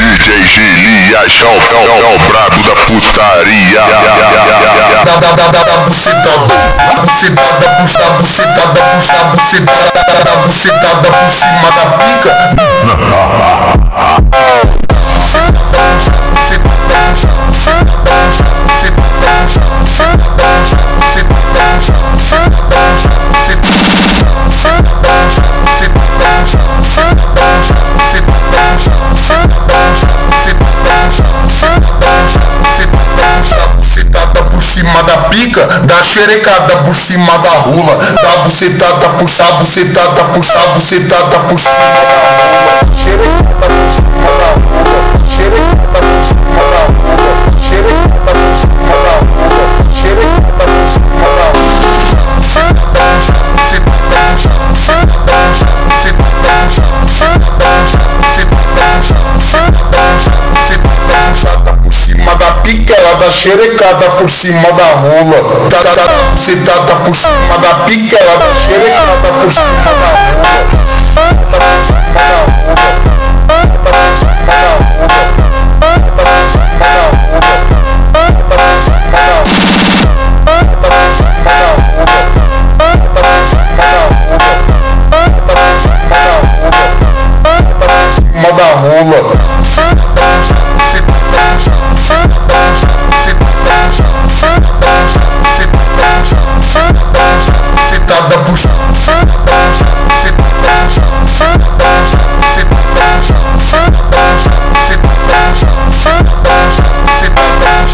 DJ Gilias é o brabo da putaria. Da bucetada por cima da pica. Da pica, da xerecada por cima da rola, da bucetada por cima da rola, xerecada por cima da rola, xerecada por cima da rola, xerecada por cima da rola, xerecada por cima da rola, xerecada por cima da rola. Ela dá xerecada por cima da rola, bucetada por cima da pica, ela dá xerecada por cima da rola.